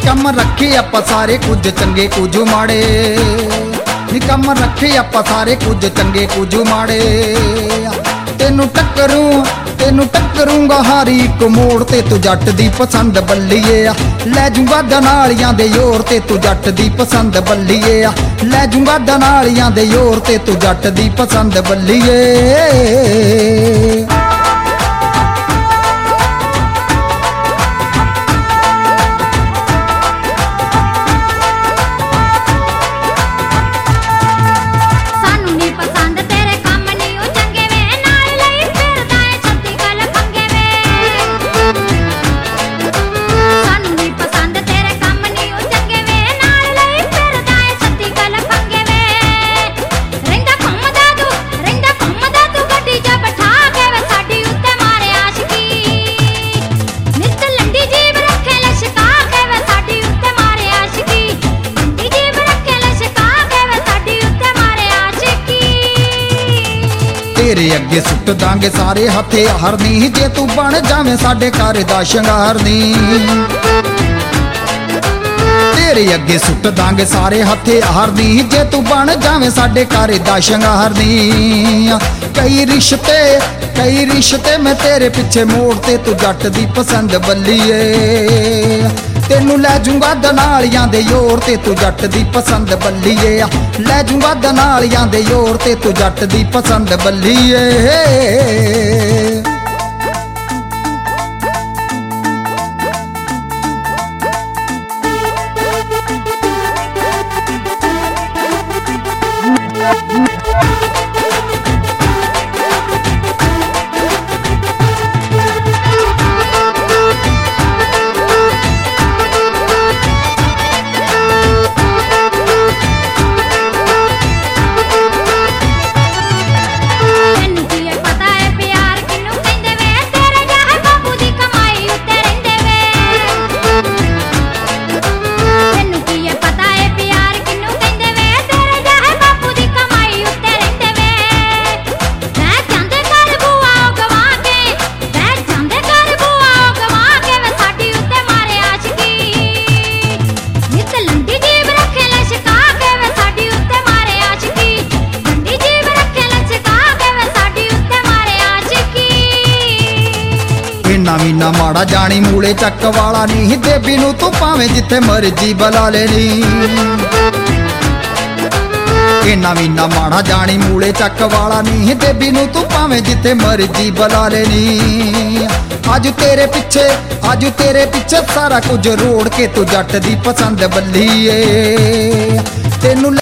निकम रखे आपां सारे कुछ चंगे कुछ माड़े, निकम रखे आपां सारे कुछ चंगे कुछ माड़े। तेनू टक्करूंगा हर एक मोड़ ते, तू जट दी पसंद बल्लीए। लै जूंगा दनालियां दे योर ते, तू जट दी पसंद बल्लीए। लै जूंगा दनालियां दे योर ते, तू जट दी पसंद बल्लीए। तेरे अगे सुट दांगे सारे हथियार नी, जे तू बन जावे साडे घर दा शंगार नी। तेरे अगे सुट दांगे सारे हथियार नी, जे तू बन जावे साडे घर दा शंगार नी। कई रिश्ते मैं तेरे पिछे मोड़ते, तू जट दी पसंद बल्लीए। तेनू लै जूंगा दनालियां दे योर ते, तू जट दी पसंद बल्लीए। लै जूंगा दनालियां दे योर ते, तू जट दी पसंद बल्लीए। मीना माड़ा जानी मूले चक वाला नहीं, देवी नू तू भावें जिथे मर्जी बुला लेनी। इना मीना माड़ा जानी मूले चक वाला नहीं, देवी नू तू भावें जिथे मर्जी बुला लेनी। अज तेरे पिछे सारा कुछ रोड़ के, तू जट दी पसंद बल्लीए। तेनू